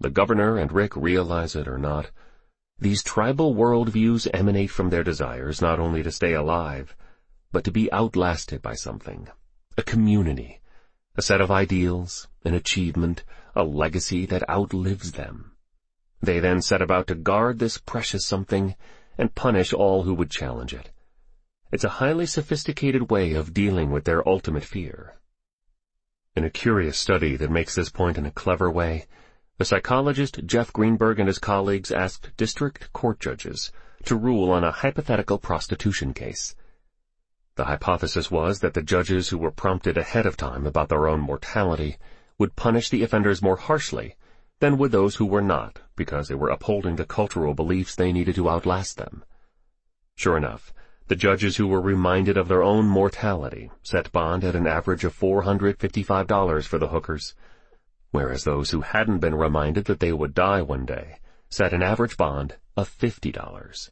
The governor and Rick realize it or not. These tribal worldviews emanate from their desires not only to stay alive, but to be outlasted by something, a community, a set of ideals, an achievement, a legacy that outlives them. They then set about to guard this precious something and punish all who would challenge it. It's a highly sophisticated way of dealing with their ultimate fear. In a curious study that makes this point in a clever way, the psychologist Jeff Greenberg and his colleagues asked district court judges to rule on a hypothetical prostitution case. The hypothesis was that the judges who were prompted ahead of time about their own mortality would punish the offenders more harshly than would those who were not, because they were upholding the cultural beliefs they needed to outlast them. Sure enough, the judges who were reminded of their own mortality set bond at an average of $455 for the hookers, whereas those who hadn't been reminded that they would die one day set an average bond of $50.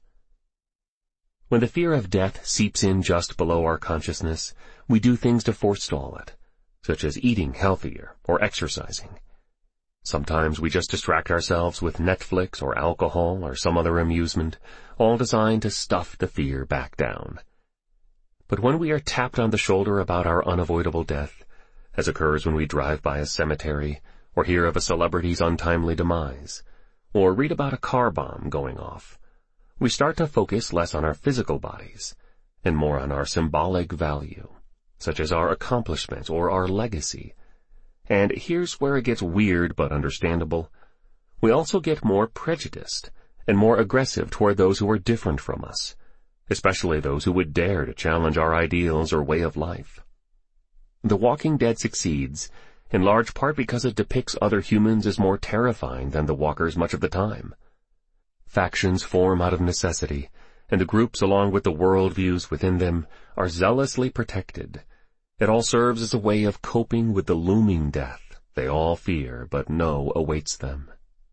When the fear of death seeps in just below our consciousness, we do things to forestall it, such as eating healthier or exercising. Sometimes we just distract ourselves with Netflix or alcohol or some other amusement, all designed to stuff the fear back down. But when we are tapped on the shoulder about our unavoidable death, as occurs when we drive by a cemetery, or hear of a celebrity's untimely demise, or read about a car bomb going off, we start to focus less on our physical bodies and more on our symbolic value, such as our accomplishments or our legacy. And here's where it gets weird but understandable. We also get more prejudiced and more aggressive toward those who are different from us, especially those who would dare to challenge our ideals or way of life. The Walking Dead succeeds, in large part because it depicts other humans as more terrifying than the walkers much of the time. Factions form out of necessity, and the groups along with the worldviews within them are zealously protected. It all serves as a way of coping with the looming death they all fear but know awaits them.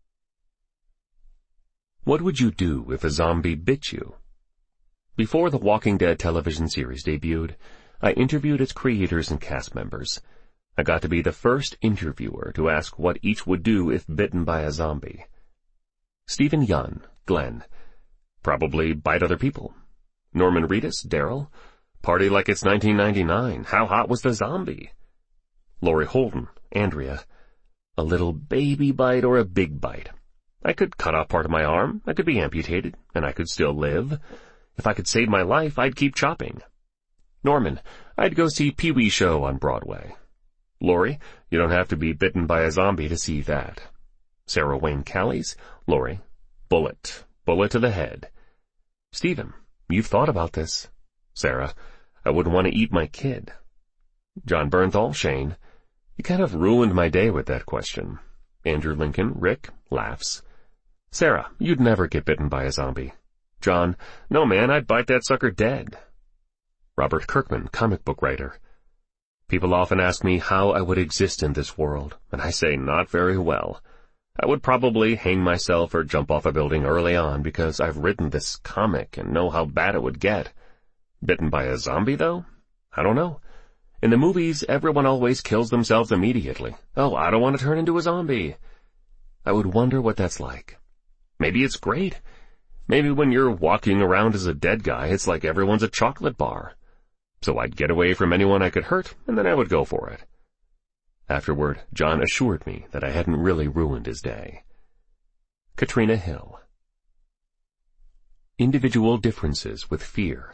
What would you do if a zombie bit you? Before the Walking Dead television series debuted, I interviewed its creators and cast members. I got to be the first interviewer to ask what each would do if bitten by a zombie. Stephen Yun, Glenn. Probably bite other people. Norman Reedus, Daryl. Party like it's 1999. How hot was the zombie? Lori Holden, Andrea. A little baby bite or a big bite. I could cut off part of my arm, I could be amputated, and I could still live. If I could save my life, I'd keep chopping. Norman, I'd go see Pee-wee Show on Broadway. Lori, you don't have to be bitten by a zombie to see that. Sarah Wayne Callies, Lori, bullet to the head. Stephen, you've thought about this. Sarah, I wouldn't want to eat my kid. John Bernthal, Shane, you kind of ruined my day with that question. Andrew Lincoln, Rick, laughs. Sarah, you'd never get bitten by a zombie. John, no man, I'd bite that sucker dead. Robert Kirkman, comic book writer. People often ask me how I would exist in this world, and I say not very well. I would probably hang myself or jump off a building early on because I've written this comic and know how bad it would get. Bitten by a zombie, though? I don't know. In the movies, everyone always kills themselves immediately. Oh, I don't want to turn into a zombie. I would wonder what that's like. Maybe it's great. Maybe when you're walking around as a dead guy, it's like everyone's a chocolate bar. So I'd get away from anyone I could hurt, and then I would go for it. Afterward, John assured me that I hadn't really ruined his day. Katrina Hill. Individual differences with fear.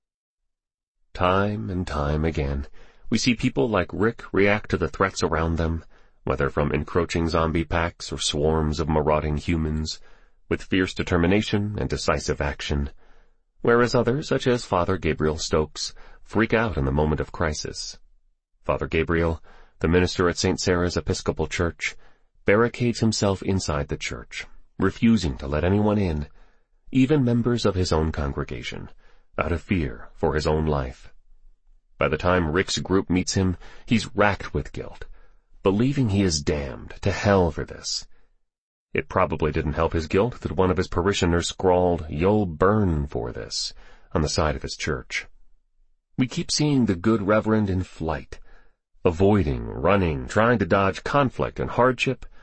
Time and time again, we see people like Rick react to the threats around them, whether from encroaching zombie packs or swarms of marauding humans, with fierce determination and decisive action, whereas others, such as Father Gabriel Stokes, freak out in the moment of crisis. Father Gabriel, the minister at St. Sarah's Episcopal Church, barricades himself inside the church, refusing to let anyone in, even members of his own congregation, out of fear for his own life. By the time Rick's group meets him, he's racked with guilt, believing he is damned to hell for this. It probably didn't help his guilt that one of his parishioners scrawled, "You'll burn for this," on the side of his church. We keep seeing the good reverend in flight, avoiding, running, trying to dodge conflict and hardship,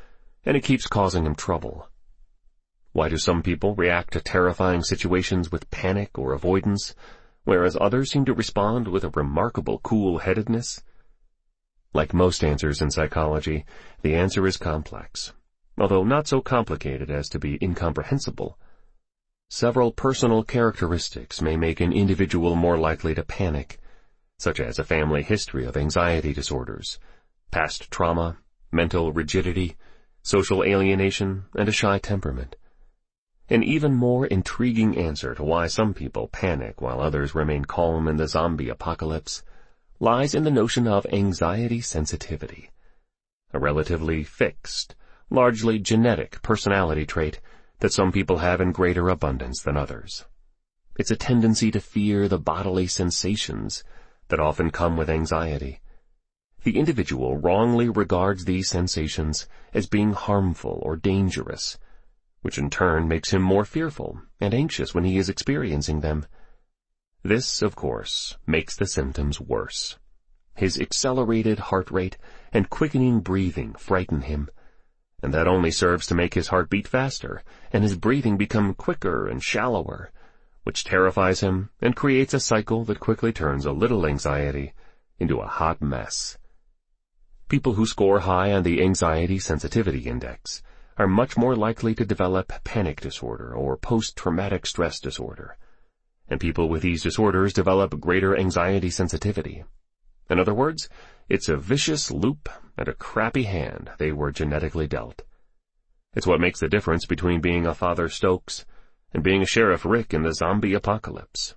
and it keeps causing him trouble. Why do some people react to terrifying situations with panic or avoidance, whereas others seem to respond with a remarkable cool-headedness? Like most answers in psychology, the answer is complex, although not so complicated as to be incomprehensible. Several personal characteristics may make an individual more likely to panic, such as a family history of anxiety disorders, past trauma, mental rigidity, social alienation, and a shy temperament. An even more intriguing answer to why some people panic while others remain calm in the zombie apocalypse lies in the notion of anxiety sensitivity, a relatively fixed, largely genetic personality trait that some people have in greater abundance than others. It's a tendency to fear the bodily sensations that often come with anxiety. The individual wrongly regards these sensations as being harmful or dangerous, which in turn makes him more fearful and anxious when he is experiencing them. This, of course, makes the symptoms worse. His accelerated heart rate and quickening breathing frighten him, and that only serves to make his heart beat faster and his breathing become quicker and shallower, which terrifies him and creates a cycle that quickly turns a little anxiety into a hot mess. People who score high on the anxiety sensitivity index are much more likely to develop panic disorder or post-traumatic stress disorder, and people with these disorders develop greater anxiety sensitivity. In other words, it's a vicious loop and a crappy hand they were genetically dealt. It's what makes the difference between being a Father Stokes and being a Sheriff Rick in the zombie apocalypse.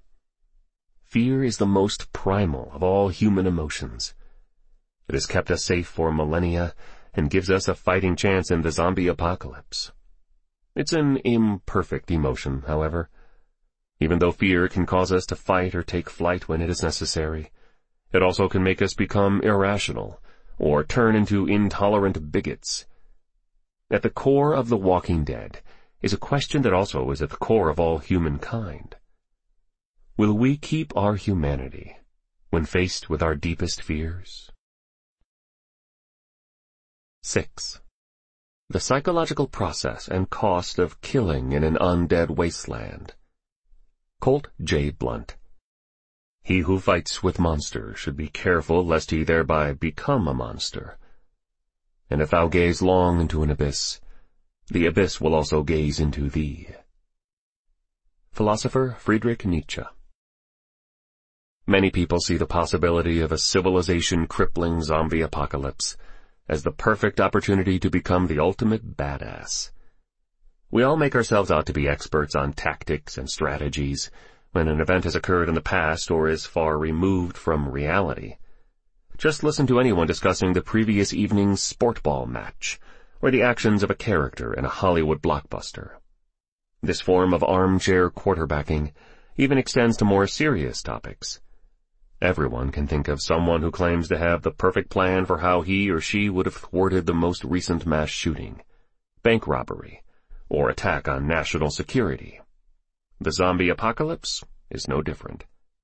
Fear is the most primal of all human emotions. It has kept us safe for millennia and gives us a fighting chance in the zombie apocalypse. It's an imperfect emotion, however. Even though fear can cause us to fight or take flight when it is necessary, it also can make us become irrational or turn into intolerant bigots. At the core of The Walking Dead is a question that also is at the core of all humankind. Will we keep our humanity when faced with our deepest fears? 6. The psychological process and cost of killing in an undead wasteland. Colt J. Blunt. He who fights with monsters should be careful lest he thereby become a monster. And if thou gaze long into an abyss, the abyss will also gaze into thee. Philosopher Friedrich Nietzsche. Many people see the possibility of a civilization-crippling zombie apocalypse as the perfect opportunity to become the ultimate badass. We all make ourselves out to be experts on tactics and strategies when an event has occurred in the past or is far removed from reality. Just listen to anyone discussing the previous evening's sport ball match or the actions of a character in a Hollywood blockbuster. This form of armchair quarterbacking even extends to more serious topics. Everyone can think of someone who claims to have the perfect plan for how he or she would have thwarted the most recent mass shooting, bank robbery, or attack on national security. The zombie apocalypse is no different.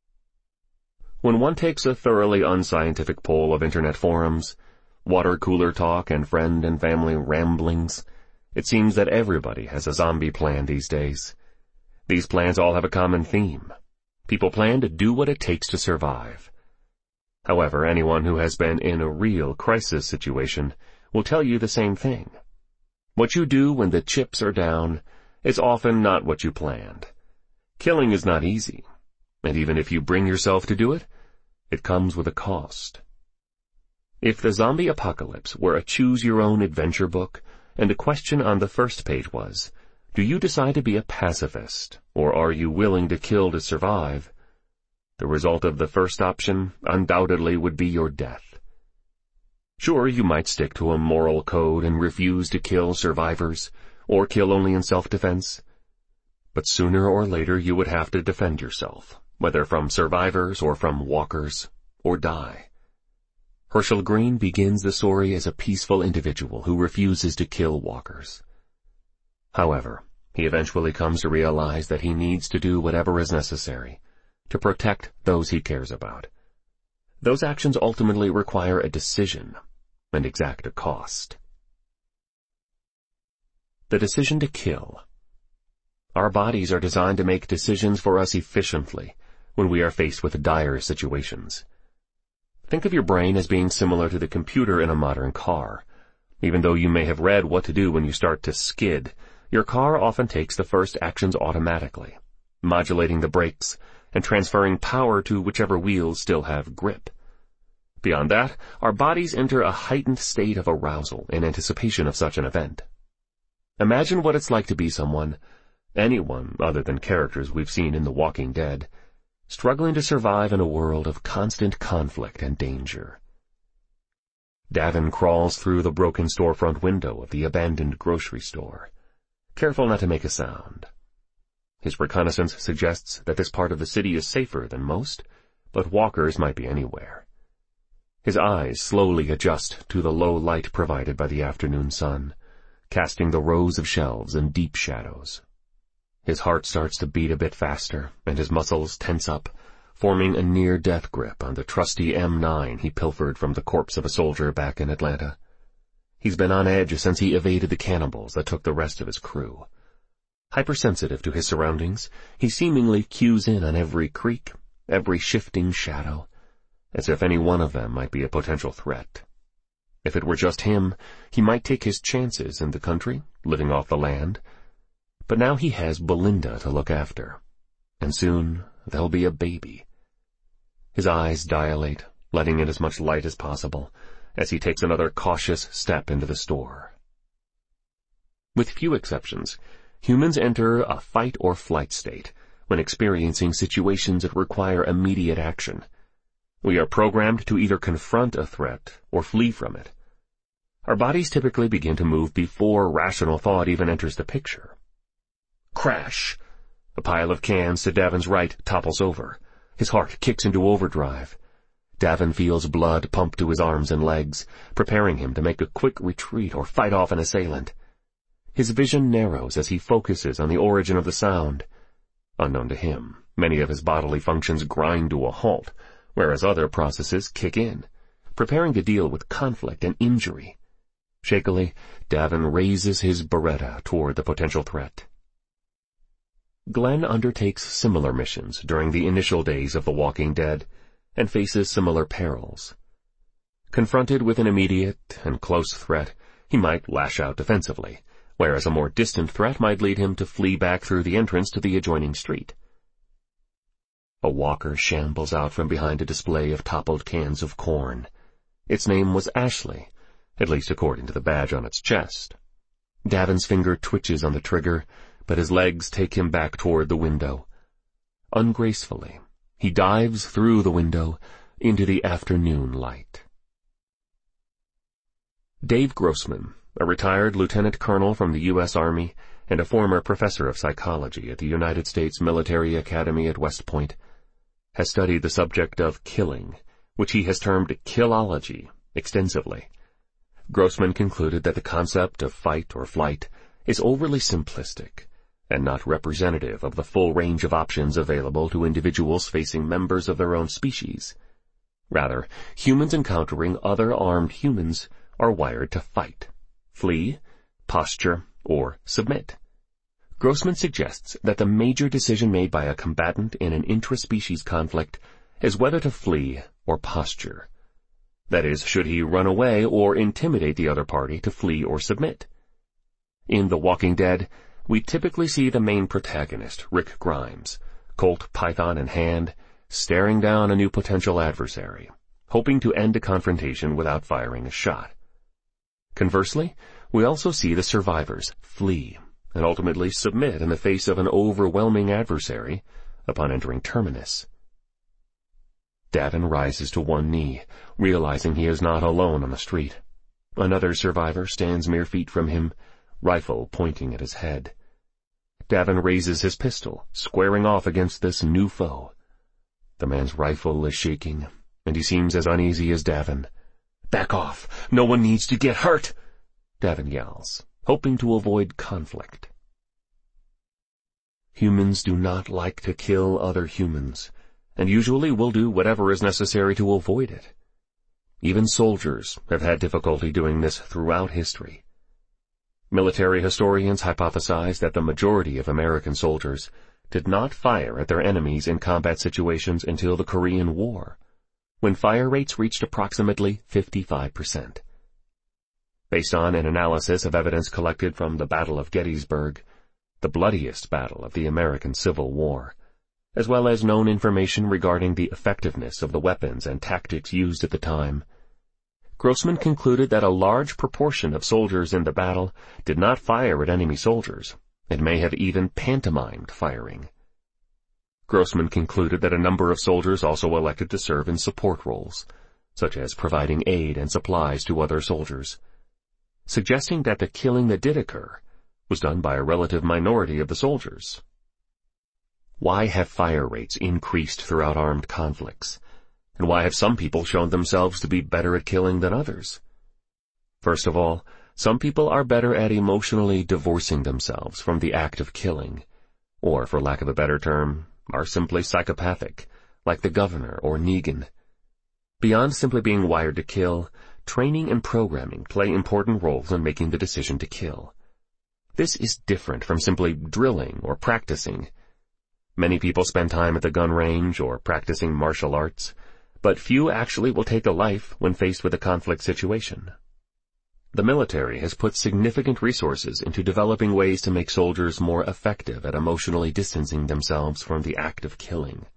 When one takes a thoroughly unscientific poll of internet forums, water cooler talk, and friend and family ramblings, it seems that everybody has a zombie plan these days. These plans all have a common theme. People plan to do what it takes to survive. However, anyone who has been in a real crisis situation will tell you the same thing. What you do when the chips are down is often not what you planned. Killing is not easy, and even if you bring yourself to do it, it comes with a cost. If the zombie apocalypse were a choose-your-own-adventure book, and the question on the first page was, do you decide to be a pacifist, or are you willing to kill to survive? The result of the first option undoubtedly would be your death. Sure, you might stick to a moral code and refuse to kill survivors, or kill only in self-defense. But sooner or later you would have to defend yourself, whether from survivors or from walkers, or die. Herschel Green begins the story as a peaceful individual who refuses to kill walkers. However, he eventually comes to realize that he needs to do whatever is necessary to protect those he cares about. Those actions ultimately require a decision and exact a cost. The decision to kill. Our bodies are designed to make decisions for us efficiently when we are faced with dire situations. Think of your brain as being similar to the computer in a modern car. Even though you may have read what to do when you start to skid, your car often takes the first actions automatically, modulating the brakes and transferring power to whichever wheels still have grip. Beyond that, our bodies enter a heightened state of arousal in anticipation of such an event. Imagine what it's like to be someone, anyone other than characters we've seen in The Walking Dead, struggling to survive in a world of constant conflict and danger. Davin crawls through the broken storefront window of the abandoned grocery store, careful not to make a sound. His reconnaissance suggests that this part of the city is safer than most, but walkers might be anywhere. His eyes slowly adjust to the low light provided by the afternoon sun, casting the rows of shelves in deep shadows. His heart starts to beat a bit faster, and his muscles tense up, forming a near-death grip on the trusty M9 he pilfered from the corpse of a soldier back in Atlanta. He's been on edge since he evaded the cannibals that took the rest of his crew. Hypersensitive to his surroundings, he seemingly cues in on every creak, every shifting shadow, as if any one of them might be a potential threat. If it were just him, he might take his chances in the country, living off the land. But now he has Belinda to look after, and soon there'll be a baby. His eyes dilate, letting in as much light as possible, as he takes another cautious step into the store. With few exceptions, humans enter a fight-or-flight state when experiencing situations that require immediate action. We are programmed to either confront a threat or flee from it. Our bodies typically begin to move before rational thought even enters the picture. Crash! A pile of cans to Davin's right topples over. His heart kicks into overdrive. Davin feels blood pump to his arms and legs, preparing him to make a quick retreat or fight off an assailant. His vision narrows as he focuses on the origin of the sound. Unknown to him, many of his bodily functions grind to a halt, whereas other processes kick in, preparing to deal with conflict and injury. Shakily, Davin raises his Beretta toward the potential threat. Glenn undertakes similar missions during the initial days of The Walking Dead and faces similar perils. Confronted with an immediate and close threat, he might lash out defensively, whereas a more distant threat might lead him to flee back through the entrance to the adjoining street. A walker shambles out from behind a display of toppled cans of corn. Its name was Ashley, at least according to the badge on its chest. Davin's finger twitches on the trigger, but his legs take him back toward the window. Ungracefully, he dives through the window into the afternoon light. Dave Grossman, a retired lieutenant colonel from the U.S. Army and a former professor of psychology at the United States Military Academy at West Point, has studied the subject of killing, which he has termed killology, extensively. Grossman concluded that the concept of fight or flight is overly simplistic and not representative of the full range of options available to individuals facing members of their own species. Rather, humans encountering other armed humans are wired to fight, flee, posture, or submit. Grossman suggests that the major decision made by a combatant in an intraspecies conflict is whether to flee or posture. That is, should he run away or intimidate the other party to flee or submit. In The Walking Dead, we typically see the main protagonist, Rick Grimes, Colt python in hand, staring down a new potential adversary, hoping to end a confrontation without firing a shot. Conversely, we also see the survivors flee and ultimately submit in the face of an overwhelming adversary upon entering Terminus. Davin rises to one knee, realizing he is not alone on the street. Another survivor stands mere feet from him, rifle pointing at his head. Davin raises his pistol, squaring off against this new foe. The man's rifle is shaking, and he seems as uneasy as Davin. "Back off! No one needs to get hurt!" Davin yells, hoping to avoid conflict. Humans do not like to kill other humans, and usually will do whatever is necessary to avoid it. Even soldiers have had difficulty doing this throughout history. Military historians hypothesize that the majority of American soldiers did not fire at their enemies in combat situations until the Korean War, when fire rates reached approximately 55%. Based on an analysis of evidence collected from the Battle of Gettysburg, the bloodiest battle of the American Civil War, as well as known information regarding the effectiveness of the weapons and tactics used at the time, Grossman concluded that a large proportion of soldiers in the battle did not fire at enemy soldiers, and may have even pantomimed firing. Grossman concluded that a number of soldiers also elected to serve in support roles, such as providing aid and supplies to other soldiers, suggesting that the killing that did occur was done by a relative minority of the soldiers. Why have fire rates increased throughout armed conflicts? And why have some people shown themselves to be better at killing than others? First of all, some people are better at emotionally divorcing themselves from the act of killing, or, for lack of a better term, are simply psychopathic, like the Governor or Negan. Beyond simply being wired to kill, training and programming play important roles in making the decision to kill. This is different from simply drilling or practicing. Many people spend time at the gun range or practicing martial arts, but few actually will take a life when faced with a conflict situation. The military has put significant resources into developing ways to make soldiers more effective at emotionally distancing themselves from the act of killing.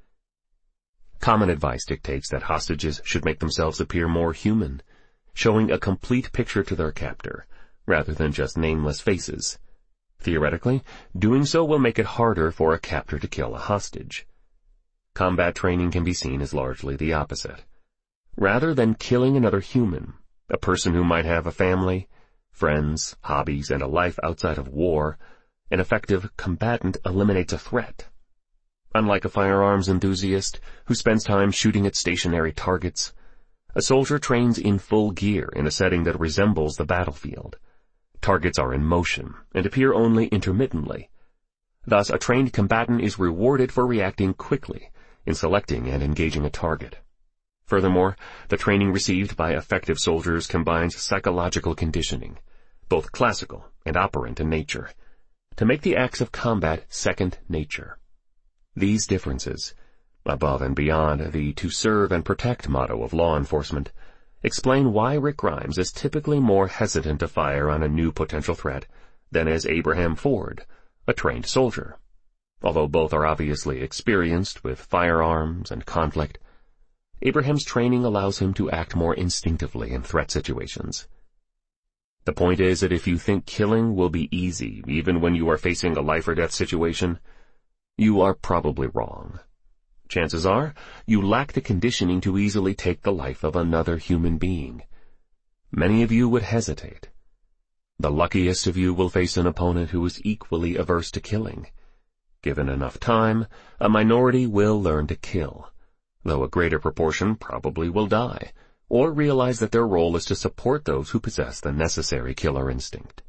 Common advice dictates that hostages should make themselves appear more human, showing a complete picture to their captor, rather than just nameless faces. Theoretically, doing so will make it harder for a captor to kill a hostage. Combat training can be seen as largely the opposite. Rather than killing another human, a person who might have a family, friends, hobbies, and a life outside of war, an effective combatant eliminates a threat. Unlike a firearms enthusiast who spends time shooting at stationary targets, a soldier trains in full gear in a setting that resembles the battlefield. Targets are in motion and appear only intermittently. Thus, a trained combatant is rewarded for reacting quickly in selecting and engaging a target. Furthermore, the training received by effective soldiers combines psychological conditioning, both classical and operant in nature, to make the acts of combat second nature. These differences, above and beyond the "to serve and protect" motto of law enforcement, explain why Rick Grimes is typically more hesitant to fire on a new potential threat than is Abraham Ford, a trained soldier. Although both are obviously experienced with firearms and conflict, Abraham's training allows him to act more instinctively in threat situations. The point is that if you think killing will be easy even when you are facing a life-or-death situation, you are probably wrong. Chances are, you lack the conditioning to easily take the life of another human being. Many of you would hesitate. The luckiest of you will face an opponent who is equally averse to killing. Given enough time, a minority will learn to kill, though a greater proportion probably will die, or realize that their role is to support those who possess the necessary killer instinct.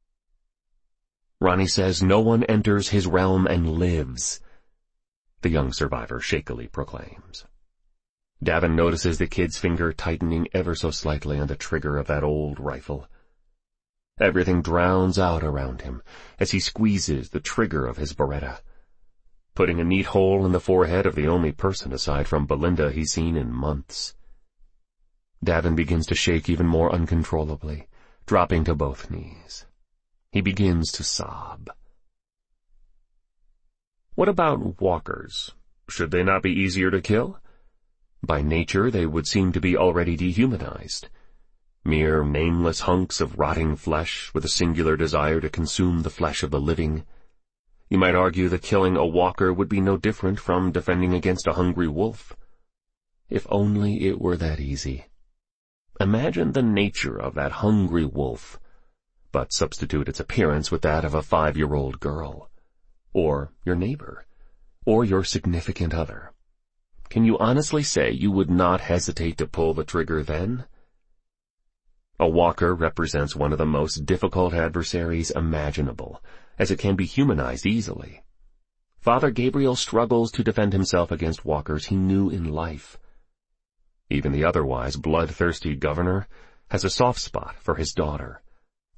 Ronnie says no one enters his realm and lives, the young survivor shakily proclaims. Davin notices the kid's finger tightening ever so slightly on the trigger of that old rifle. Everything drowns out around him as he squeezes the trigger of his Beretta, putting a neat hole in the forehead of the only person aside from Belinda he's seen in months. Davin begins to shake even more uncontrollably, dropping to both knees. He begins to sob. What about walkers? Should they not be easier to kill? By nature, they would seem to be already dehumanized. Mere nameless hunks of rotting flesh with a singular desire to consume the flesh of the living. You might argue that killing a walker would be no different from defending against a hungry wolf. If only it were that easy. Imagine the nature of that hungry wolf, but substitute its appearance with that of a 5-year-old girl, or your neighbor, or your significant other. Can you honestly say you would not hesitate to pull the trigger then? A walker represents one of the most difficult adversaries imaginable, as it can be humanized easily. Father Gabriel struggles to defend himself against walkers he knew in life. Even the otherwise bloodthirsty governor has a soft spot for his daughter,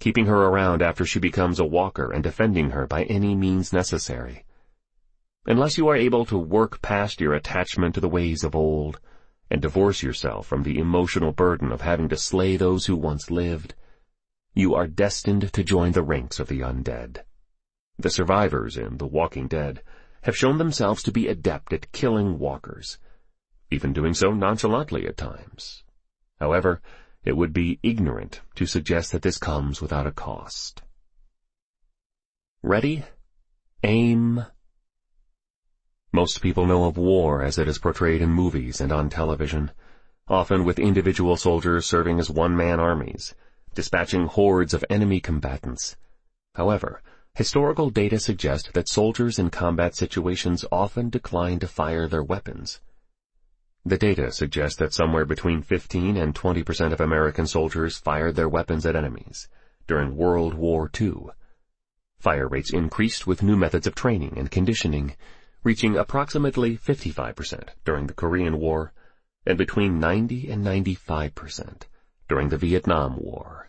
keeping her around after she becomes a walker and defending her by any means necessary. Unless you are able to work past your attachment to the ways of old and divorce yourself from the emotional burden of having to slay those who once lived, you are destined to join the ranks of the undead. The survivors in The Walking Dead have shown themselves to be adept at killing walkers, even doing so nonchalantly at times. However, it would be ignorant to suggest that this comes without a cost. Ready? Aim. Most people know of war as it is portrayed in movies and on television, often with individual soldiers serving as one-man armies, dispatching hordes of enemy combatants. However, historical data suggest that soldiers in combat situations often decline to fire their weapons. The data suggest that somewhere between 15 and 20% of American soldiers fired their weapons at enemies during World War II. Fire rates increased with new methods of training and conditioning, reaching approximately 55% during the Korean War and between 90 and 95% during the Vietnam War.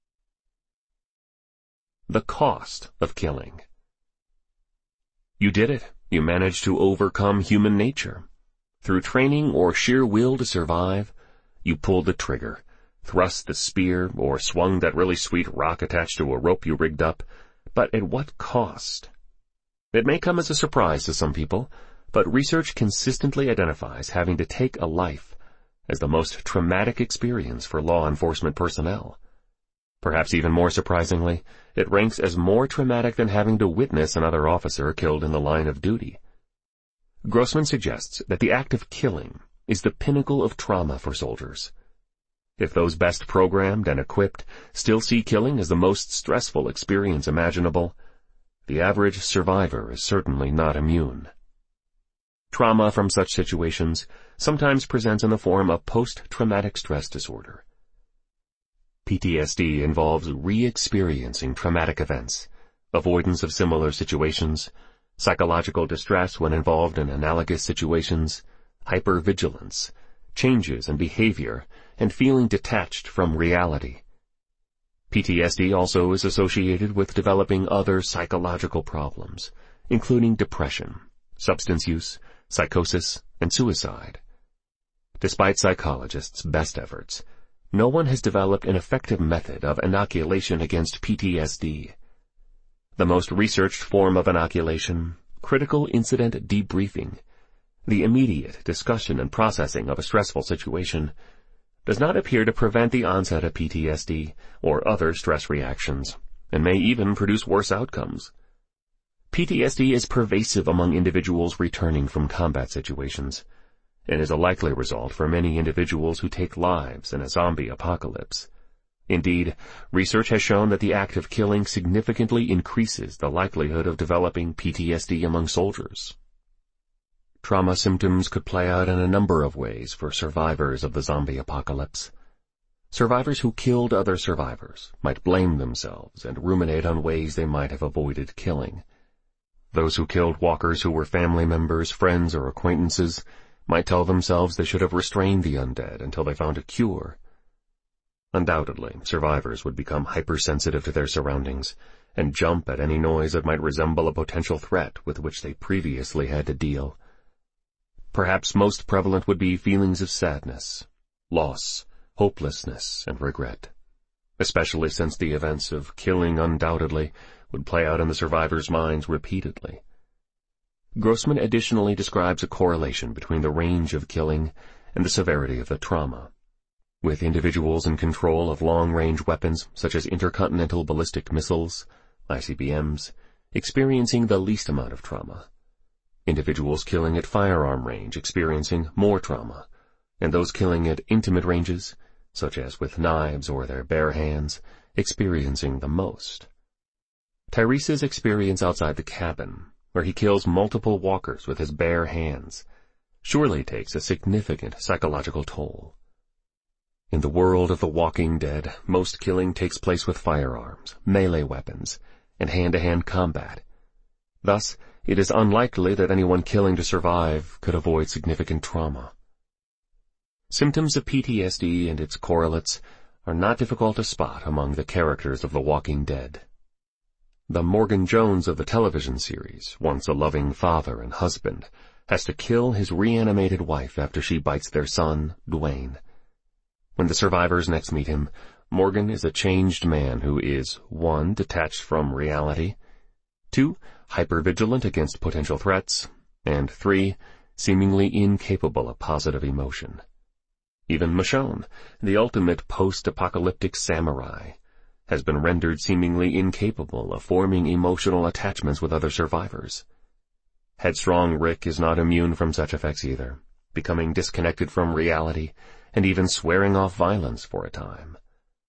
The cost of killing. You did it. You managed to overcome human nature. Through training or sheer will to survive, you pulled the trigger, thrust the spear, or swung that really sweet rock attached to a rope you rigged up, but at what cost? It may come as a surprise to some people, but research consistently identifies having to take a life as the most traumatic experience for law enforcement personnel. Perhaps even more surprisingly, it ranks as more traumatic than having to witness another officer killed in the line of duty. Grossman suggests that the act of killing is the pinnacle of trauma for soldiers. If those best programmed and equipped still see killing as the most stressful experience imaginable, the average survivor is certainly not immune. Trauma from such situations sometimes presents in the form of post-traumatic stress disorder. PTSD involves re-experiencing traumatic events, avoidance of similar situations, psychological distress when involved in analogous situations, hypervigilance, changes in behavior, and feeling detached from reality. PTSD also is associated with developing other psychological problems, including depression, substance use, psychosis, and suicide. Despite psychologists' best efforts, no one has developed an effective method of inoculation against PTSD. The most researched form of inoculation, critical incident debriefing, the immediate discussion and processing of a stressful situation, does not appear to prevent the onset of PTSD or other stress reactions, and may even produce worse outcomes. PTSD is pervasive among individuals returning from combat situations, and is a likely result for many individuals who take lives in a zombie apocalypse. Indeed, research has shown that the act of killing significantly increases the likelihood of developing PTSD among soldiers. Trauma symptoms could play out in a number of ways for survivors of the zombie apocalypse. Survivors who killed other survivors might blame themselves and ruminate on ways they might have avoided killing. Those who killed walkers who were family members, friends, or acquaintances might tell themselves they should have restrained the undead until they found a cure. Undoubtedly, survivors would become hypersensitive to their surroundings and jump at any noise that might resemble a potential threat with which they previously had to deal. Perhaps most prevalent would be feelings of sadness, loss, hopelessness, and regret, especially since the events of killing undoubtedly would play out in the survivors' minds repeatedly. Grossman additionally describes a correlation between the range of killing and the severity of the trauma, with individuals in control of long-range weapons such as intercontinental ballistic missiles, ICBMs, experiencing the least amount of trauma, individuals killing at firearm range experiencing more trauma, and those killing at intimate ranges, such as with knives or their bare hands, experiencing the most. Tyrese's experience outside the cabin, where he kills multiple walkers with his bare hands, surely takes a significant psychological toll. In the world of The Walking Dead, most killing takes place with firearms, melee weapons, and hand-to-hand combat. Thus, it is unlikely that anyone killing to survive could avoid significant trauma. Symptoms of PTSD and its correlates are not difficult to spot among the characters of The Walking Dead. The Morgan Jones of the television series, once a loving father and husband, has to kill his reanimated wife after she bites their son, Dwayne. When the survivors next meet him, Morgan is a changed man who is 1. Detached from reality, 2. Hypervigilant against potential threats, and 3. Seemingly incapable of positive emotion. Even Michonne, the ultimate post-apocalyptic samurai, has been rendered seemingly incapable of forming emotional attachments with other survivors. Headstrong Rick is not immune from such effects either, becoming disconnected from reality and even swearing off violence for a time.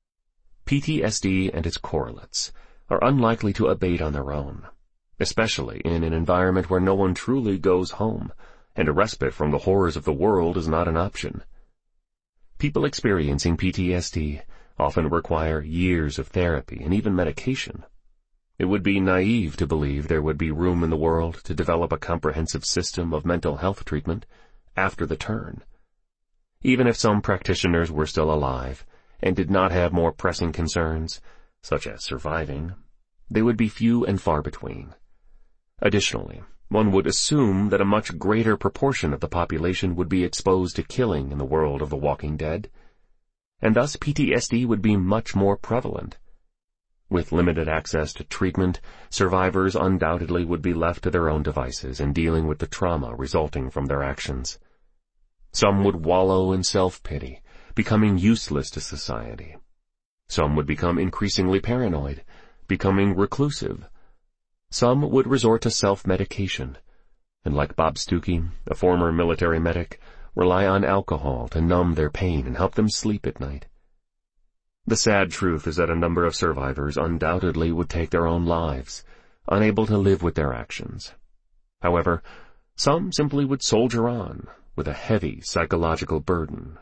PTSD and its correlates are unlikely to abate on their own, especially in an environment where no one truly goes home, and a respite from the horrors of the world is not an option. People experiencing PTSD often require years of therapy and even medication. It would be naive to believe there would be room in the world to develop a comprehensive system of mental health treatment after the turn. Even if some practitioners were still alive and did not have more pressing concerns, such as surviving, they would be few and far between. Additionally, one would assume that a much greater proportion of the population would be exposed to killing in the world of The Walking Dead, and thus PTSD would be much more prevalent. With limited access to treatment, survivors undoubtedly would be left to their own devices in dealing with the trauma resulting from their actions. Some would wallow in self-pity, becoming useless to society. Some would become increasingly paranoid, becoming reclusive. Some would resort to self-medication, and like Bob Stuckey, a former military medic, rely on alcohol to numb their pain and help them sleep at night. The sad truth is that a number of survivors undoubtedly would take their own lives, unable to live with their actions. However, some simply would soldier on with a heavy psychological burden.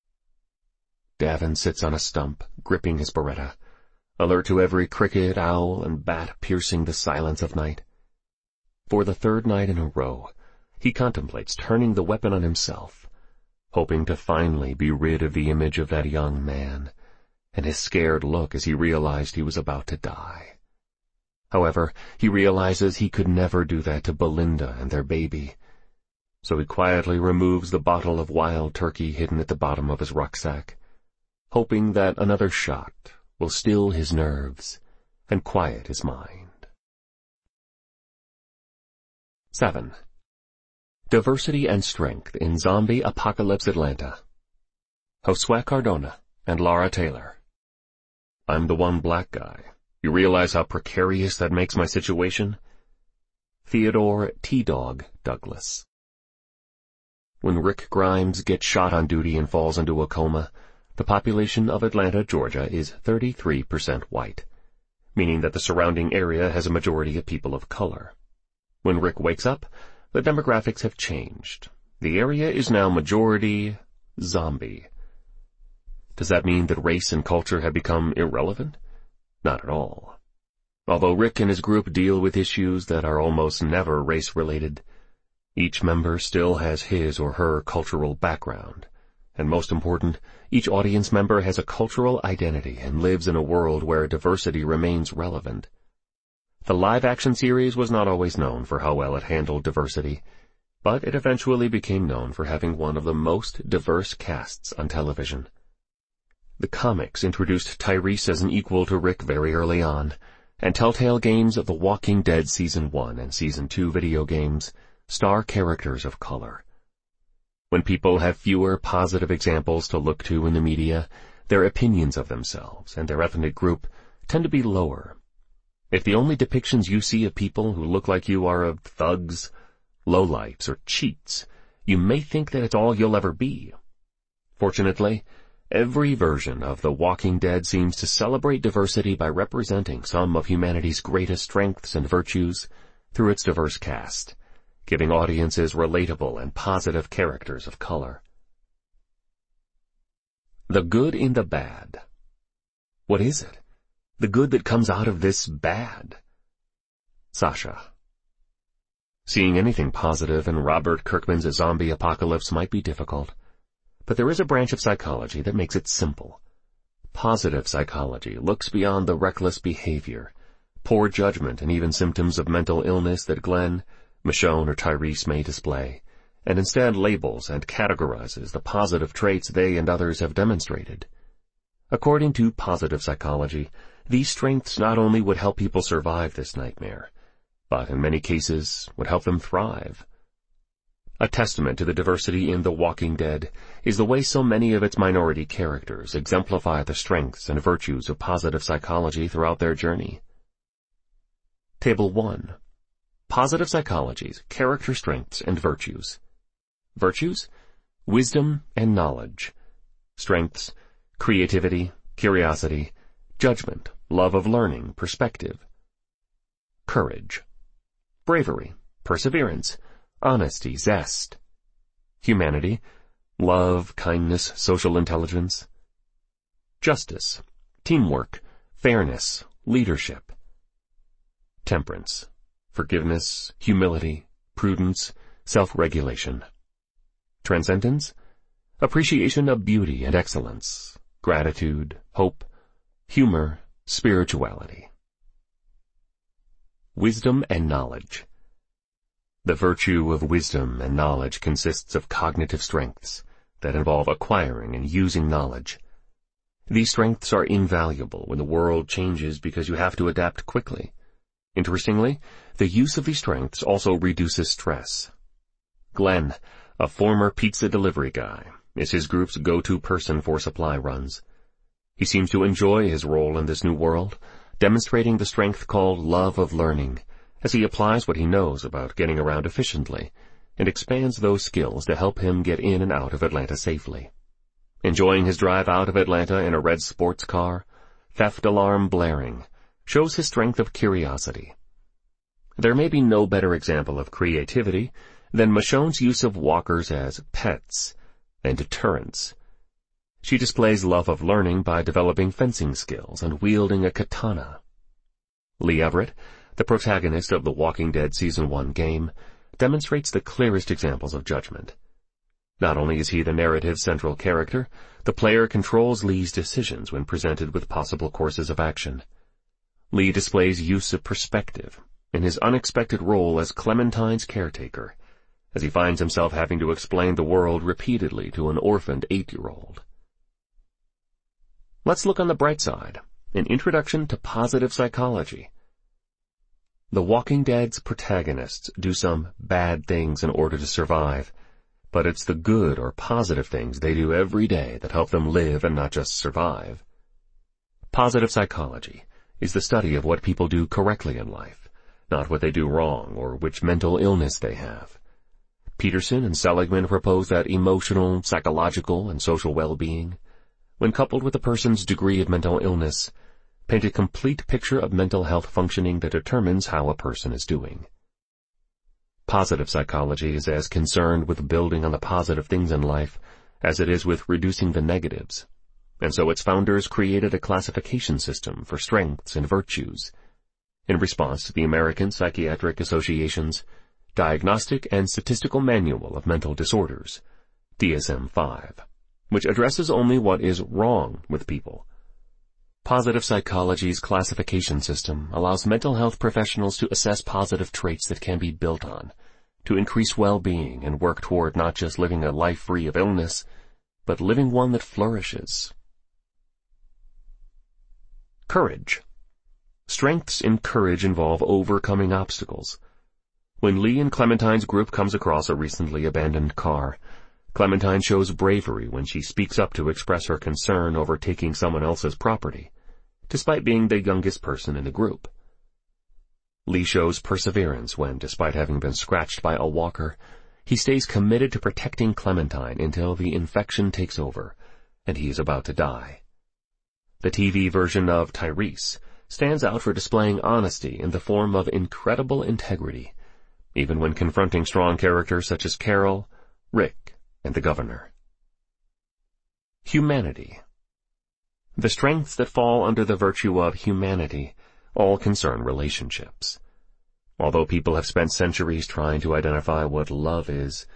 Davin sits on a stump, gripping his Beretta, alert to every cricket, owl, and bat piercing the silence of night. For the 3rd night in a row, he contemplates turning the weapon on himself, hoping to finally be rid of the image of that young man, and his scared look as he realized he was about to die. However, he realizes he could never do that to Belinda and their baby, so he quietly removes the bottle of wild turkey hidden at the bottom of his rucksack, hoping that another shot will still his nerves and quiet his mind. 7. Diversity and Strength in Zombie Apocalypse Atlanta. Josue Cardona and Laura Taylor. I'm the one black guy. You realize how precarious that makes my situation? Theodore T-Dog Douglas. When Rick Grimes gets shot on duty and falls into a coma, the population of Atlanta, Georgia is 33% white, meaning that the surrounding area has a majority of people of color. When Rick wakes up, the demographics have changed. The area is now majority zombie. Does that mean that race and culture have become irrelevant? Not at all. Although Rick and his group deal with issues that are almost never race-related, each member still has his or her cultural background, and most important, each audience member has a cultural identity and lives in a world where diversity remains relevant. The live-action series was not always known for how well it handled diversity, but it eventually became known for having one of the most diverse casts on television. The comics introduced Tyrese as an equal to Rick very early on, and Telltale Games of The Walking Dead Season 1 and Season 2 video games star characters of color. When people have fewer positive examples to look to in the media, their opinions of themselves and their ethnic group tend to be lower. If the only depictions you see of people who look like you are of thugs, lowlifes, or cheats, you may think that it's all you'll ever be. Fortunately, every version of The Walking Dead seems to celebrate diversity by representing some of humanity's greatest strengths and virtues through its diverse cast, giving audiences relatable and positive characters of color. The good in the bad. What is it? The good that comes out of this bad? Sasha. Seeing anything positive in Robert Kirkman's zombie apocalypse might be difficult, but there is a branch of psychology that makes it simple. Positive psychology looks beyond the reckless behavior, poor judgment, and even symptoms of mental illness that Glenn, Michonne, or Tyrese may display, and instead labels and categorizes the positive traits they and others have demonstrated. According to positive psychology, these strengths not only would help people survive this nightmare, but in many cases would help them thrive. A testament to the diversity in The Walking Dead is the way so many of its minority characters exemplify the strengths and virtues of positive psychology throughout their journey. Table 1. Positive Psychology's Character Strengths and Virtues. Virtues: wisdom and knowledge. Strengths: creativity, curiosity, judgment, love of learning, perspective. Courage: bravery, perseverance, honesty, zest. Humanity: love, kindness, social intelligence. Justice: teamwork, fairness, leadership. Temperance: forgiveness, humility, prudence, self-regulation. Transcendence: appreciation of beauty and excellence, gratitude, hope, humor, spirituality. Wisdom and knowledge. The virtue of wisdom and knowledge consists of cognitive strengths that involve acquiring and using knowledge. These strengths are invaluable when the world changes because you have to adapt quickly. Interestingly, the use of these strengths also reduces stress. Glenn, a former pizza delivery guy, is his group's go-to person for supply runs. He seems to enjoy his role in this new world, demonstrating the strength called love of learning, as he applies what he knows about getting around efficiently, and expands those skills to help him get in and out of Atlanta safely. Enjoying his drive out of Atlanta in a red sports car, theft alarm blaring, shows his strength of curiosity. There may be no better example of creativity than Michonne's use of walkers as pets and deterrents. She displays love of learning by developing fencing skills and wielding a katana. Lee Everett, the protagonist of The Walking Dead Season 1 game, demonstrates the clearest examples of judgment. Not only is he the narrative's central character, the player controls Lee's decisions when presented with possible courses of action. Lee displays use of perspective in his unexpected role as Clementine's caretaker, as he finds himself having to explain the world repeatedly to an orphaned 8-year-old. Let's look on the bright side, an introduction to positive psychology. The Walking Dead's protagonists do some bad things in order to survive, but it's the good or positive things they do every day that help them live and not just survive. Positive psychology is the study of what people do correctly in life, not what they do wrong or which mental illness they have. Peterson and Seligman propose that emotional, psychological, and social well-being, when coupled with a person's degree of mental illness, paint a complete picture of mental health functioning that determines how a person is doing. Positive psychology is as concerned with building on the positive things in life as it is with reducing the negatives, and so its founders created a classification system for strengths and virtues, in response to the American Psychiatric Association's Diagnostic and Statistical Manual of Mental Disorders, DSM-5, which addresses only what is wrong with people. Positive psychology's classification system allows mental health professionals to assess positive traits that can be built on, to increase well-being and work toward not just living a life free of illness, but living one that flourishes. Courage. Strengths in courage involve overcoming obstacles. When Lee and Clementine's group comes across a recently abandoned car, Clementine shows bravery when she speaks up to express her concern over taking someone else's property, despite being the youngest person in the group. Lee shows perseverance when, despite having been scratched by a walker, he stays committed to protecting Clementine until the infection takes over and he is about to die. The TV version of Tyrese stands out for displaying honesty in the form of incredible integrity, even when confronting strong characters such as Carol, Rick, and the governor. Humanity. The strengths that fall under the virtue of humanity all concern relationships. Although people have spent centuries trying to identify what love is,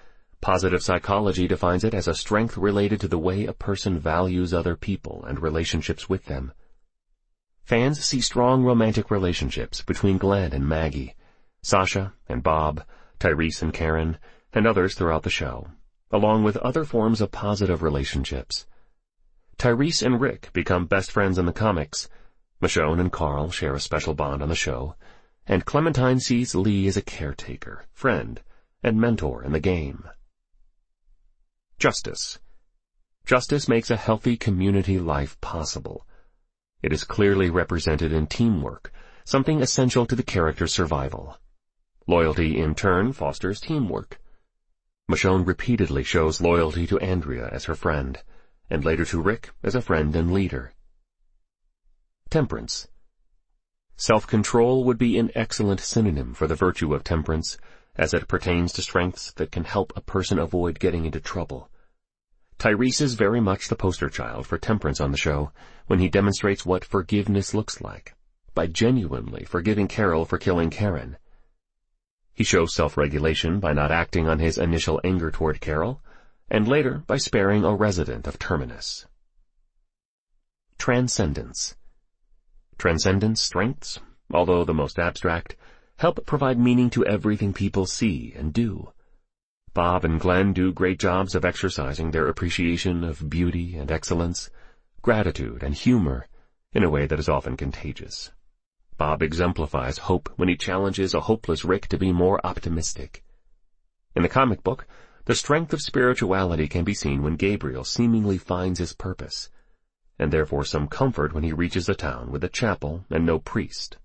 Positive psychology defines it as a strength related to the way a person values other people and relationships with them. Fans see strong romantic relationships between Glenn and Maggie, Sasha and Bob, Tyrese and Karen, and others throughout the show, along with other forms of positive relationships. Tyrese and Rick become best friends in the comics. Michonne and Carl share a special bond on the show, and Clementine sees Lee as a caretaker, friend, and mentor in the game. Justice. Justice makes a healthy community life possible. It is clearly represented in teamwork, something essential to the character's survival. Loyalty, in turn, fosters teamwork. Michonne repeatedly shows loyalty to Andrea as her friend, and later to Rick as a friend and leader. Temperance. Self-control would be an excellent synonym for the virtue of temperance, as it pertains to strengths that can help a person avoid getting into trouble. Tyrese is very much the poster child for temperance on the show when he demonstrates what forgiveness looks like, by genuinely forgiving Carol for killing Karen. He shows self-regulation by not acting on his initial anger toward Carol, and later by sparing a resident of Terminus. Transcendence. Transcendence strengths, although the most abstract, help provide meaning to everything people see and do. Bob and Glenn do great jobs of exercising their appreciation of beauty and excellence, gratitude and humor, in a way that is often contagious. Bob exemplifies hope when he challenges a hopeless Rick to be more optimistic. In the comic book, the strength of spirituality can be seen when Gabriel seemingly finds his purpose, and therefore some comfort when he reaches a town with a chapel and no priest.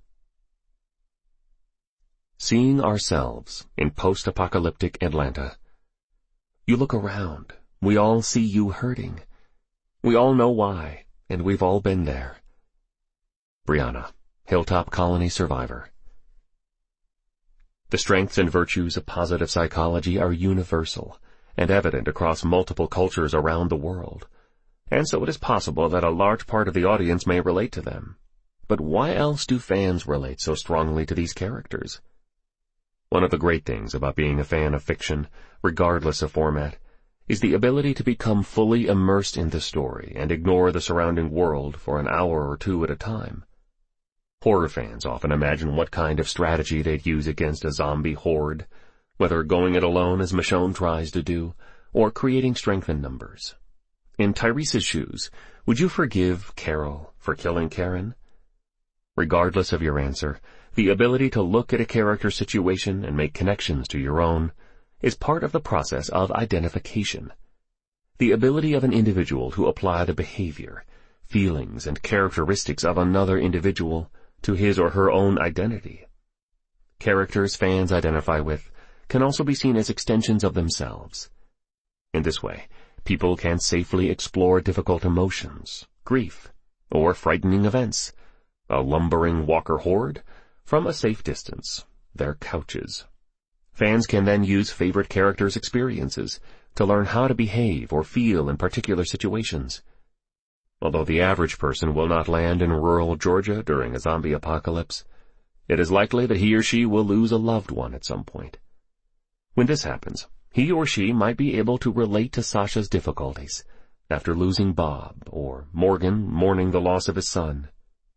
Seeing ourselves in post-apocalyptic Atlanta. You look around. We all see you hurting. We all know why, and we've all been there. Brianna, Hilltop Colony survivor. The strengths and virtues of positive psychology are universal and evident across multiple cultures around the world, and so it is possible that a large part of the audience may relate to them. But why else do fans relate so strongly to these characters? One of the great things about being a fan of fiction, regardless of format, is the ability to become fully immersed in the story and ignore the surrounding world for an hour or two at a time. Horror fans often imagine what kind of strategy they'd use against a zombie horde, whether going it alone as Michonne tries to do, or creating strength in numbers. In Tyrese's shoes, would you forgive Carol for killing Karen? Regardless of your answer, the ability to look at a character's situation and make connections to your own is part of the process of identification. The ability of an individual to apply the behavior, feelings, and characteristics of another individual to his or her own identity. Characters fans identify with can also be seen as extensions of themselves. In this way, people can safely explore difficult emotions, grief, or frightening events, a lumbering walker horde, from a safe distance, their couches. Fans can then use favorite characters' experiences to learn how to behave or feel in particular situations. Although the average person will not land in rural Georgia during a zombie apocalypse, it is likely that he or she will lose a loved one at some point. When this happens, he or she might be able to relate to Sasha's difficulties after losing Bob, or Morgan mourning the loss of his son.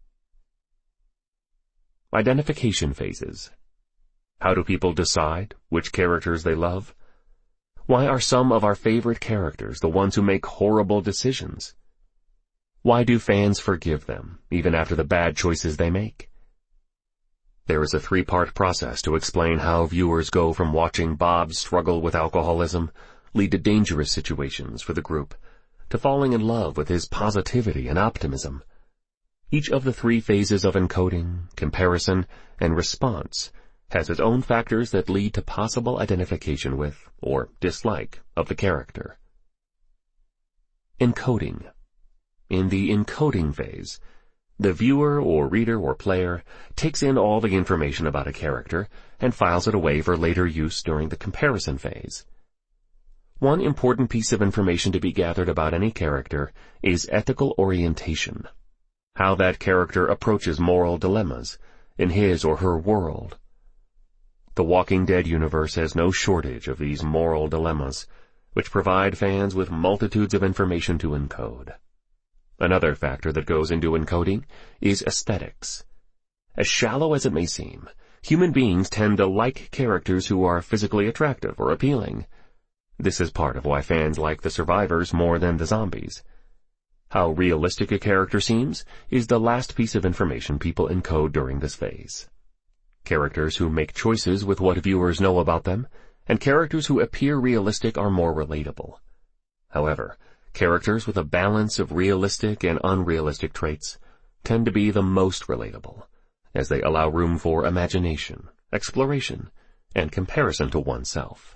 Identification phases. How do people decide which characters they love? Why are some of our favorite characters the ones who make horrible decisions? Why do fans forgive them, even after the bad choices they make? There is a 3-part process to explain how viewers go from watching Bob struggle with alcoholism, lead to dangerous situations for the group, to falling in love with his positivity and optimism. Each of the 3 phases of encoding, comparison, and response has its own factors that lead to possible identification with, or dislike, of the character. Encoding. In the encoding phase, the viewer or reader or player takes in all the information about a character and files it away for later use during the comparison phase. One important piece of information to be gathered about any character is ethical orientation, how that character approaches moral dilemmas in his or her world. The Walking Dead universe has no shortage of these moral dilemmas, which provide fans with multitudes of information to encode. Another factor that goes into encoding is aesthetics. As shallow as it may seem, human beings tend to like characters who are physically attractive or appealing. This is part of why fans like the survivors more than the zombies. How realistic a character seems is the last piece of information people encode during this phase. Characters who make choices with what viewers know about them, and characters who appear realistic are more relatable. However, characters with a balance of realistic and unrealistic traits tend to be the most relatable, as they allow room for imagination, exploration, and comparison to oneself.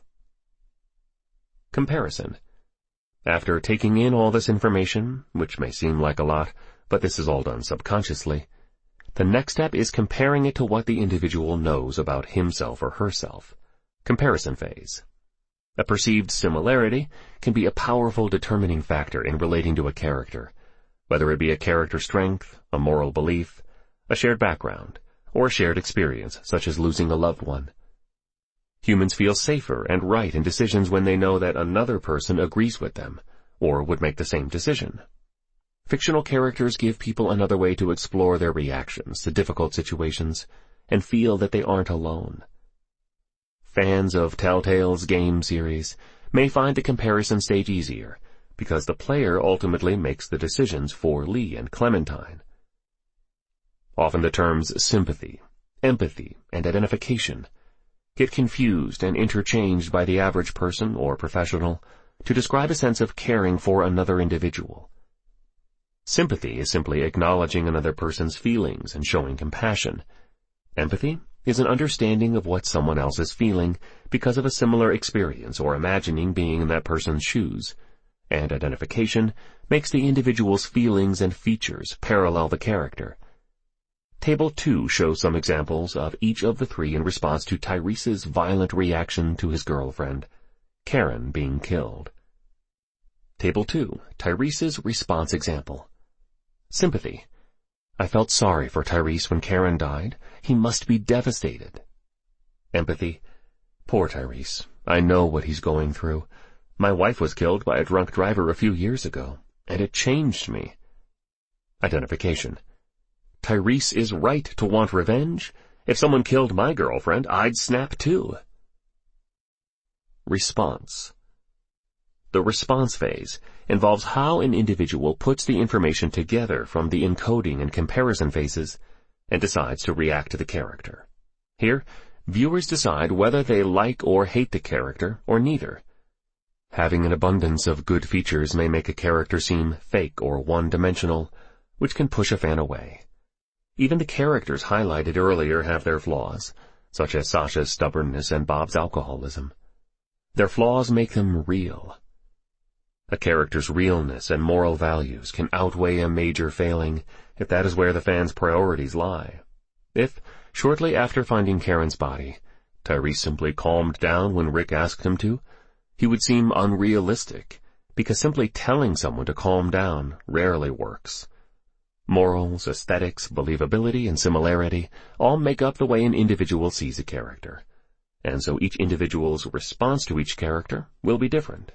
Comparison. After taking in all this information, which may seem like a lot, but this is all done subconsciously, the next step is comparing it to what the individual knows about himself or herself. Comparison phase. A perceived similarity can be a powerful determining factor in relating to a character, whether it be a character strength, a moral belief, a shared background, or a shared experience such as losing a loved one. Humans feel safer and right in decisions when they know that another person agrees with them, or would make the same decision. Fictional characters give people another way to explore their reactions to difficult situations and feel that they aren't alone. Fans of Telltale's game series may find the comparison stage easier because the player ultimately makes the decisions for Lee and Clementine. Often the terms sympathy, empathy, and identification get confused and interchanged by the average person or professional to describe a sense of caring for another individual. Sympathy is simply acknowledging another person's feelings and showing compassion. Empathy is an understanding of what someone else is feeling because of a similar experience or imagining being in that person's shoes. And identification makes the individual's feelings and features parallel the character. Table 2 shows some examples of each of the three in response to Tyrese's violent reaction to his girlfriend, Karen, being killed. Table 2, Tyrese's response example. Sympathy. I felt sorry for Tyrese when Karen died. He must be devastated. Empathy. Poor Tyrese. I know what he's going through. My wife was killed by a drunk driver a few years ago, and it changed me. Identification. Tyrese is right to want revenge. If someone killed my girlfriend, I'd snap too. Response. The response phase involves how an individual puts the information together from the encoding and comparison phases and decides to react to the character. Here, viewers decide whether they like or hate the character, or neither. Having an abundance of good features may make a character seem fake or one-dimensional, which can push a fan away. Even the characters highlighted earlier have their flaws, such as Sasha's stubbornness and Bob's alcoholism. Their flaws make them real. A character's realness and moral values can outweigh a major failing if that is where the fan's priorities lie. If, shortly after finding Karen's body, Tyrese simply calmed down when Rick asked him to, he would seem unrealistic, because simply telling someone to calm down rarely works. Morals, aesthetics, believability, and similarity all make up the way an individual sees a character, and so each individual's response to each character will be different.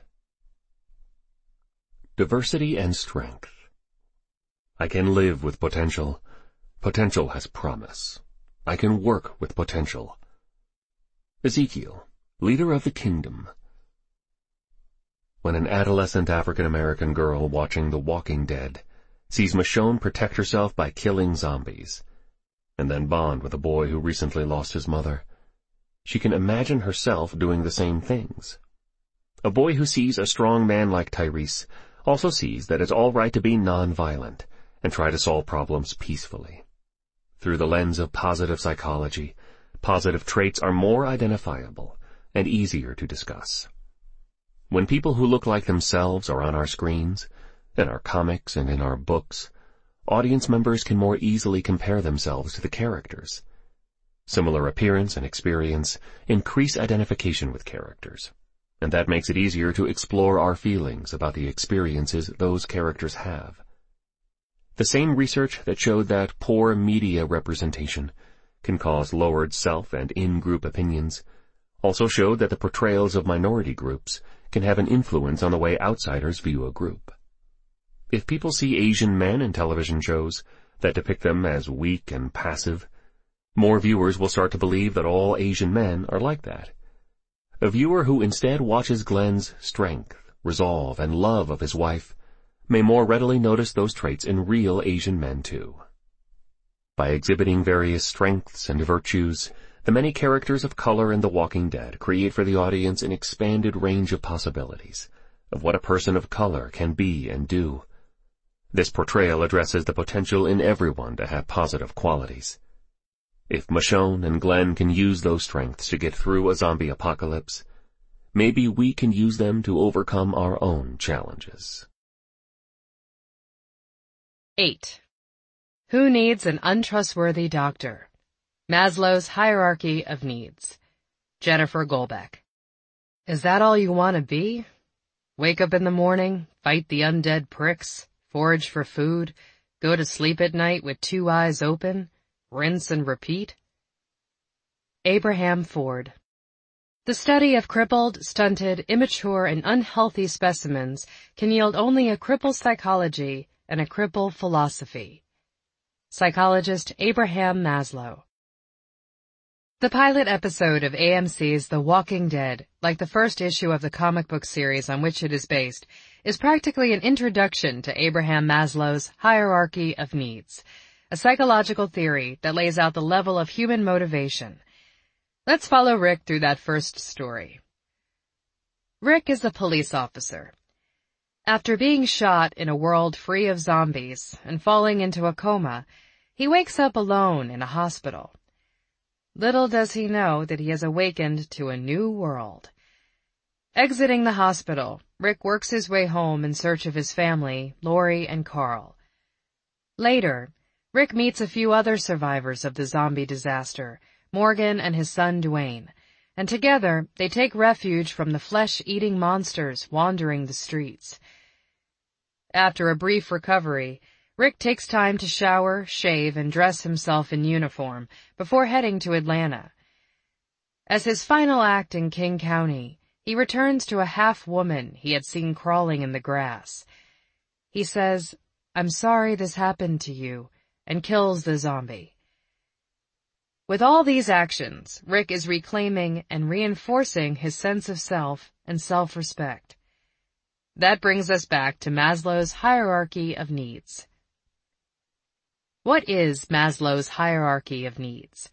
Diversity and strength. I can live with potential. Potential has promise. I can work with potential. Ezekiel, leader of the kingdom. When an adolescent African-American girl watching The Walking Dead sees Michonne protect herself by killing zombies, and then bond with a boy who recently lost his mother, she can imagine herself doing the same things. A boy who sees a strong man like Tyrese also sees that it's all right to be non-violent and try to solve problems peacefully. Through the lens of positive psychology, positive traits are more identifiable and easier to discuss. When people who look like themselves are on our screens, in our comics and in our books, audience members can more easily compare themselves to the characters. Similar appearance and experience increase identification with characters, and that makes it easier to explore our feelings about the experiences those characters have. The same research that showed that poor media representation can cause lowered self and in-group opinions, also showed that the portrayals of minority groups can have an influence on the way outsiders view a group. If people see Asian men in television shows that depict them as weak and passive, more viewers will start to believe that all Asian men are like that. A viewer who instead watches Glenn's strength, resolve, and love of his wife may more readily notice those traits in real Asian men too. By exhibiting various strengths and virtues, the many characters of color in The Walking Dead create for the audience an expanded range of possibilities of what a person of color can be and do. This portrayal addresses the potential in everyone to have positive qualities. If Michonne and Glenn can use those strengths to get through a zombie apocalypse, maybe we can use them to overcome our own challenges. 8. Who needs an untrustworthy doctor? Maslow's Hierarchy of Needs. Jennifer Golbeck. Is that all you want to be? Wake up in the morning, fight the undead pricks, forage for food, go to sleep at night with two eyes open, rinse and repeat? Abraham Ford. The study of crippled, stunted, immature, and unhealthy specimens can yield only a cripple psychology and a cripple philosophy. Psychologist Abraham Maslow. The pilot episode of AMC's The Walking Dead, like the first issue of the comic book series on which it is based, is practically an introduction to Abraham Maslow's Hierarchy of Needs, a psychological theory that lays out the level of human motivation. Let's follow Rick through that first story. Rick is a police officer. After being shot in a world free of zombies and falling into a coma, he wakes up alone in a hospital. Little does he know that he has awakened to a new world. Exiting the hospital, Rick works his way home in search of his family, Lori and Carl. Later, Rick meets a few other survivors of the zombie disaster, Morgan and his son Dwayne, and together they take refuge from the flesh-eating monsters wandering the streets. After a brief recovery, Rick takes time to shower, shave, and dress himself in uniform before heading to Atlanta. As his final act in King County, he returns to a half-woman he had seen crawling in the grass. He says, "I'm sorry this happened to you," and kills the zombie. With all these actions, Rick is reclaiming and reinforcing his sense of self and self-respect. That brings us back to Maslow's Hierarchy of Needs. What is Maslow's Hierarchy of Needs?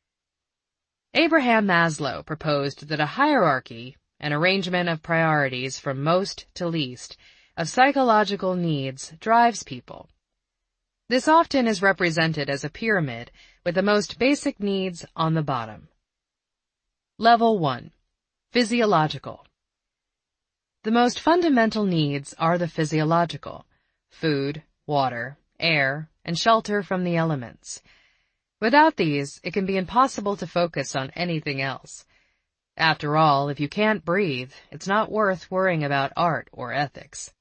Abraham Maslow proposed that a hierarchy, an arrangement of priorities from most to least, of psychological needs drives people. This often is represented as a pyramid with the most basic needs on the bottom. Level 1. Physiological. The most fundamental needs are the physiological: food, water, air, and shelter from the elements. Without these, it can be impossible to focus on anything else. After all, if you can't breathe, it's not worth worrying about art or ethics.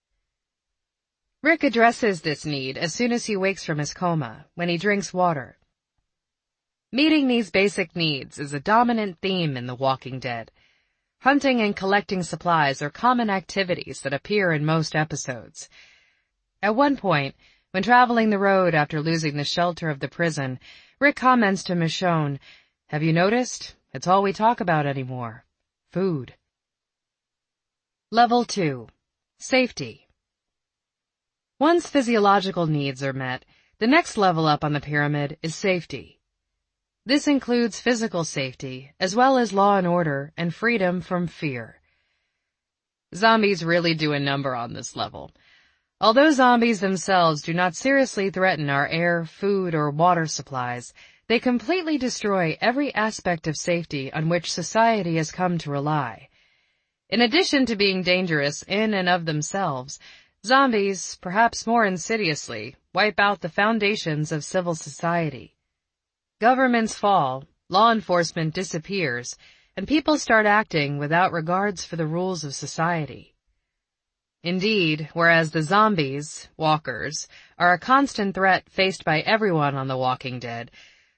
Rick addresses this need as soon as he wakes from his coma, when he drinks water. Meeting these basic needs is a dominant theme in The Walking Dead. Hunting and collecting supplies are common activities that appear in most episodes. At one point, when traveling the road after losing the shelter of the prison, Rick comments to Michonne, "Have you noticed? It's all we talk about anymore. Food." Level 2. Safety. Once physiological needs are met, the next level up on the pyramid is safety. This includes physical safety, as well as law and order and freedom from fear. Zombies really do a number on this level. Although zombies themselves do not seriously threaten our air, food, or water supplies, they completely destroy every aspect of safety on which society has come to rely. In addition to being dangerous in and of themselves, zombies, perhaps more insidiously, wipe out the foundations of civil society. Governments fall, law enforcement disappears, and people start acting without regards for the rules of society. Indeed, whereas the zombies, walkers, are a constant threat faced by everyone on The Walking Dead,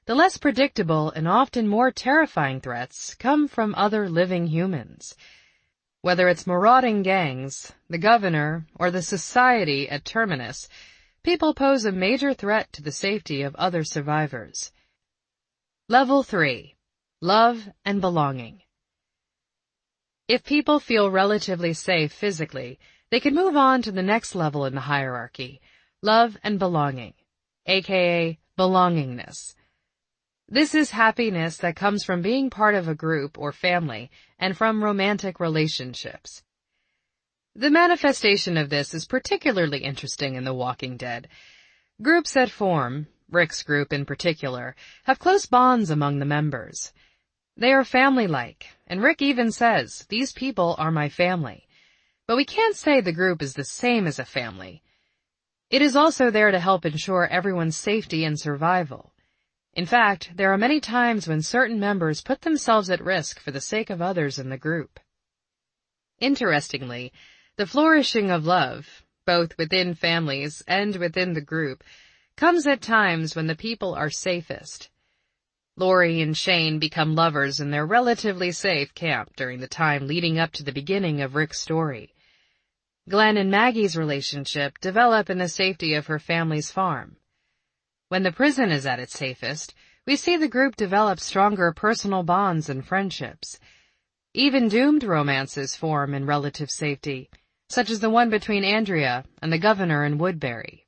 The less predictable and often more terrifying threats come from other living humans. Whether it's marauding gangs, the governor, or the society at Terminus, people pose a major threat to the safety of other survivors. Level 3. Love and belonging. If people feel relatively safe physically, they can move on to the next level in the hierarchy, love and belonging, aka belongingness. This is happiness that comes from being part of a group or family and from romantic relationships. The manifestation of this is particularly interesting in The Walking Dead. Groups that form, Rick's group in particular, have close bonds among the members. They are family-like, and Rick even says, "These people are my family." But we can't say the group is the same as a family. It is also there to help ensure everyone's safety and survival. In fact, there are many times when certain members put themselves at risk for the sake of others in the group. Interestingly, the flourishing of love, both within families and within the group, comes at times when the people are safest. Lori and Shane become lovers in their relatively safe camp during the time leading up to the beginning of Rick's story. Glenn and Maggie's relationship develop in the safety of her family's farm. When the prison is at its safest, we see the group develop stronger personal bonds and friendships. Even doomed romances form in relative safety, such as the one between Andrea and the governor in Woodbury.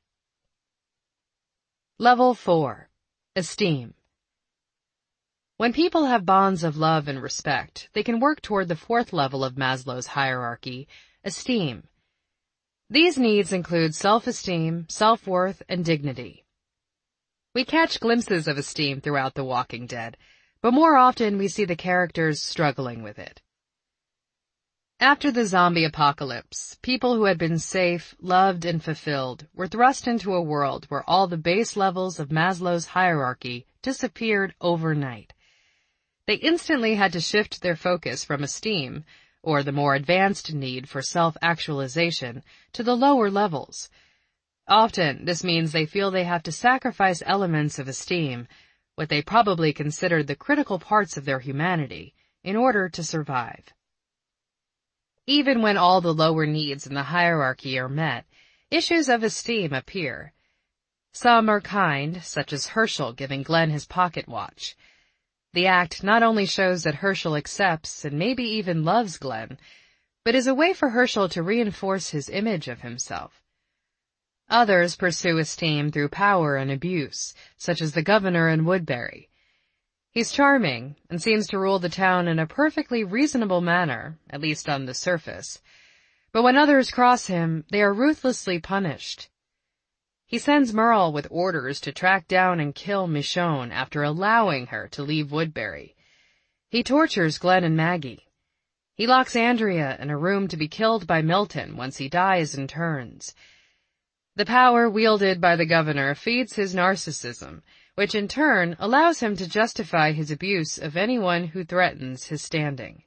Level 4. Esteem. When people have bonds of love and respect, they can work toward the fourth level of Maslow's hierarchy, esteem. These needs include self-esteem, self-worth, and dignity. We catch glimpses of esteem throughout The Walking Dead, but more often we see the characters struggling with it. After the zombie apocalypse, people who had been safe, loved, and fulfilled were thrust into a world where all the base levels of Maslow's hierarchy disappeared overnight. They instantly had to shift their focus from esteem, or the more advanced need for self-actualization, to the lower levels. Often, this means they feel they have to sacrifice elements of esteem, what they probably considered the critical parts of their humanity, in order to survive. Even when all the lower needs in the hierarchy are met, issues of esteem appear. Some are kind, such as Herschel giving Glenn his pocket watch. The act not only shows that Herschel accepts and maybe even loves Glenn, but is a way for Herschel to reinforce his image of himself. Others pursue esteem through power and abuse, such as the governor in Woodbury. He's charming and seems to rule the town in a perfectly reasonable manner, at least on the surface. But when others cross him, they are ruthlessly punished. He sends Merle with orders to track down and kill Michonne after allowing her to leave Woodbury. He tortures Glenn and Maggie. He locks Andrea in a room to be killed by Milton once he dies and turns. The power wielded by the governor feeds his narcissism, which in turn allows him to justify his abuse of anyone who threatens his standing.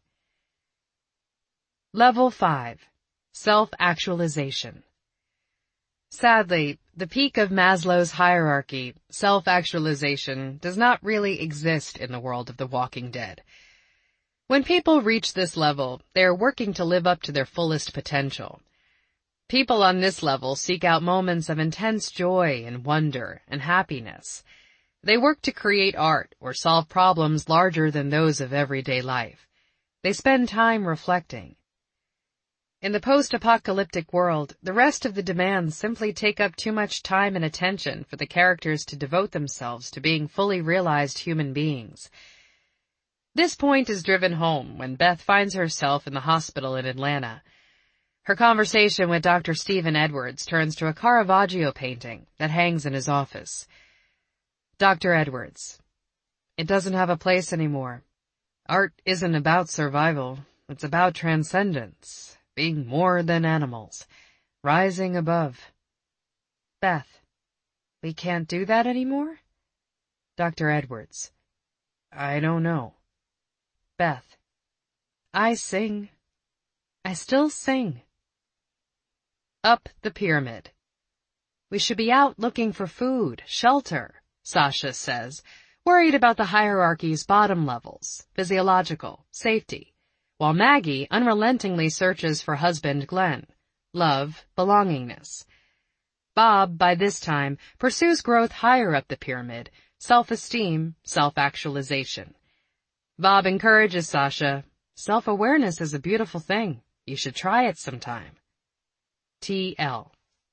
Level 5. Self-actualization. Sadly, the peak of Maslow's hierarchy, self-actualization, does not really exist in the world of The Walking Dead. When people reach this level, they are working to live up to their fullest potential. People on this level seek out moments of intense joy and wonder and happiness. They work to create art or solve problems larger than those of everyday life. They spend time reflecting. In the post-apocalyptic world, the rest of the demands simply take up too much time and attention for the characters to devote themselves to being fully realized human beings. This point is driven home when Beth finds herself in the hospital in Atlanta. Her conversation with Dr. Stephen Edwards turns to a Caravaggio painting that hangs in his office. Dr. Edwards: "It doesn't have a place anymore. Art isn't about survival. It's about transcendence, being more than animals, rising above." Beth: "We can't do that anymore?" Dr. Edwards: "I don't know." Beth: "I sing. I still sing." Up the pyramid. "We should be out looking for food, shelter," Sasha says, worried about the hierarchy's bottom levels, physiological, safety, while Maggie unrelentingly searches for husband Glenn, love, belongingness. Bob, by this time, pursues growth higher up the pyramid, self-esteem, self-actualization. Bob encourages Sasha, self-awareness is a beautiful thing. You should try it sometime. T.L.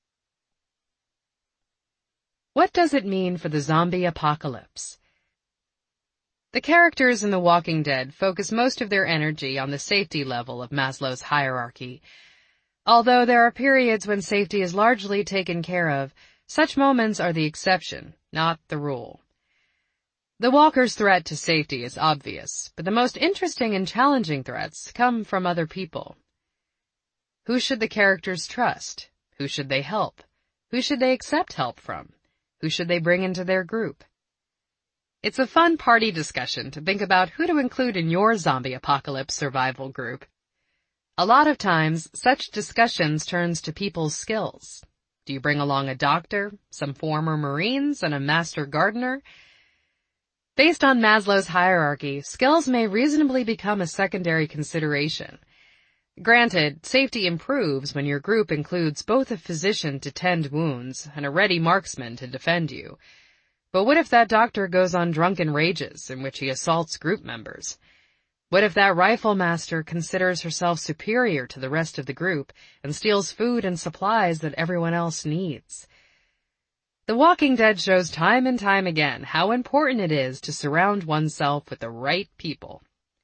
What does it mean for the zombie apocalypse? The characters in The Walking Dead focus most of their energy on the safety level of Maslow's hierarchy. Although there are periods when safety is largely taken care of, such moments are the exception, not the rule. The walkers' threat to safety is obvious, but the most interesting and challenging threats come from other people. Who should the characters trust? Who should they help? Who should they accept help from? Who should they bring into their group? It's a fun party discussion to think about who to include in your zombie apocalypse survival group. A lot of times, such discussions turns to people's skills. Do you bring along a doctor, some former Marines, and a master gardener? Based on Maslow's hierarchy, skills may reasonably become a secondary consideration. Granted, safety improves when your group includes both a physician to tend wounds and a ready marksman to defend you. But what if that doctor goes on drunken rages in which he assaults group members? What if that rifle master considers herself superior to the rest of the group and steals food and supplies that everyone else needs? The Walking Dead shows time and time again how important it is to surround oneself with the right people.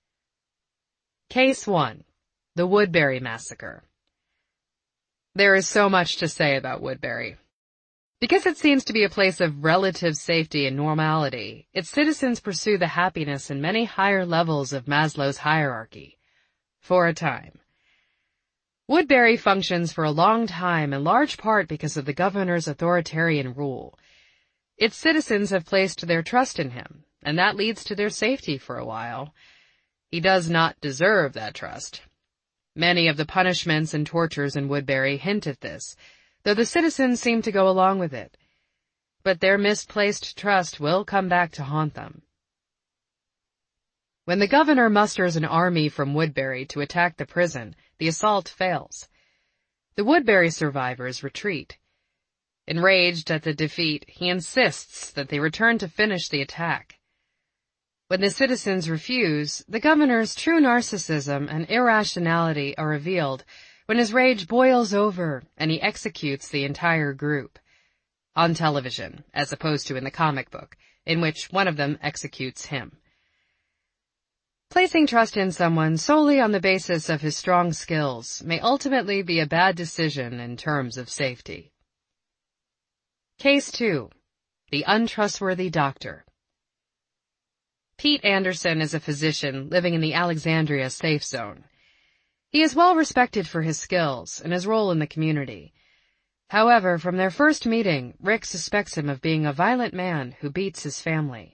Case 1. The Woodbury Massacre. There is so much to say about Woodbury. Because it seems to be a place of relative safety and normality, its citizens pursue the happiness in many higher levels of Maslow's hierarchy. For a time. Woodbury functions for a long time in large part because of the governor's authoritarian rule. Its citizens have placed their trust in him, and that leads to their safety for a while. He does not deserve that trust. Many of the punishments and tortures in Woodbury hint at this, though the citizens seem to go along with it. But their misplaced trust will come back to haunt them. When the governor musters an army from Woodbury to attack the prison, the assault fails. The Woodbury survivors retreat. Enraged at the defeat, he insists that they return to finish the attack. When the citizens refuse, the governor's true narcissism and irrationality are revealed when his rage boils over and he executes the entire group. On television, as opposed to in the comic book, in which one of them executes him. Placing trust in someone solely on the basis of his strong skills may ultimately be a bad decision in terms of safety. Case 2. The Untrustworthy Doctor. Pete Anderson is a physician living in the Alexandria safe zone. He is well respected for his skills and his role in the community. However, from their first meeting, Rick suspects him of being a violent man who beats his family.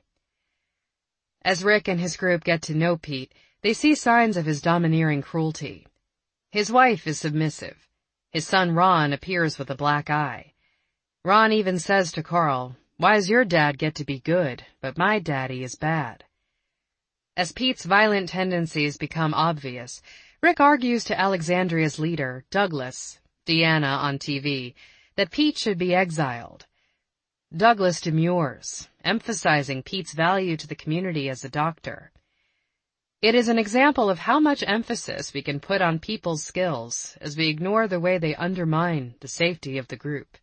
As Rick and his group get to know Pete, they see signs of his domineering cruelty. His wife is submissive. His son Ron appears with a black eye. Ron even says to Carl, "Why does your dad get to be good, but my daddy is bad?" As Pete's violent tendencies become obvious, Rick argues to Alexandria's leader, Douglas, Deanna on TV, that Pete should be exiled. Douglas demurs, emphasizing Pete's value to the community as a doctor. It is an example of how much emphasis we can put on people's skills as we ignore the way they undermine the safety of the group.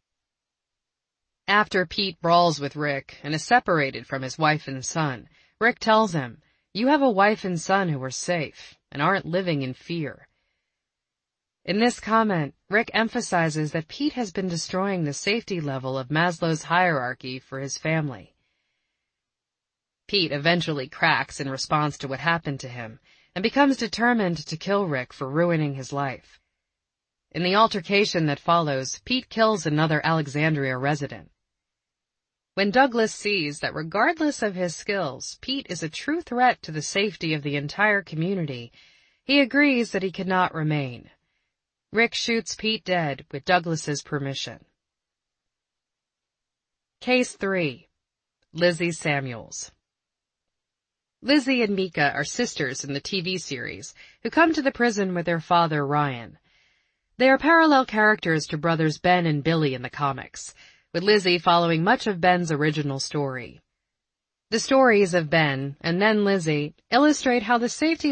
After Pete brawls with Rick and is separated from his wife and son, Rick tells him, "You have a wife and son who are safe and aren't living in fear." In this comment, Rick emphasizes that Pete has been destroying the safety level of Maslow's hierarchy for his family. Pete eventually cracks in response to what happened to him and becomes determined to kill Rick for ruining his life. In the altercation that follows, Pete kills another Alexandria resident. When Douglas sees that regardless of his skills, Pete is a true threat to the safety of the entire community, he agrees that he cannot remain. Rick shoots Pete dead with Douglas's permission. Case 3. Lizzie Samuels. Lizzie and Mika are sisters in the TV series, who come to the prison with their father, Ryan. They are parallel characters to brothers Ben and Billy in the comics, with Lizzie following much of Ben's original story. The stories of Ben, and then Lizzie, illustrate how the safety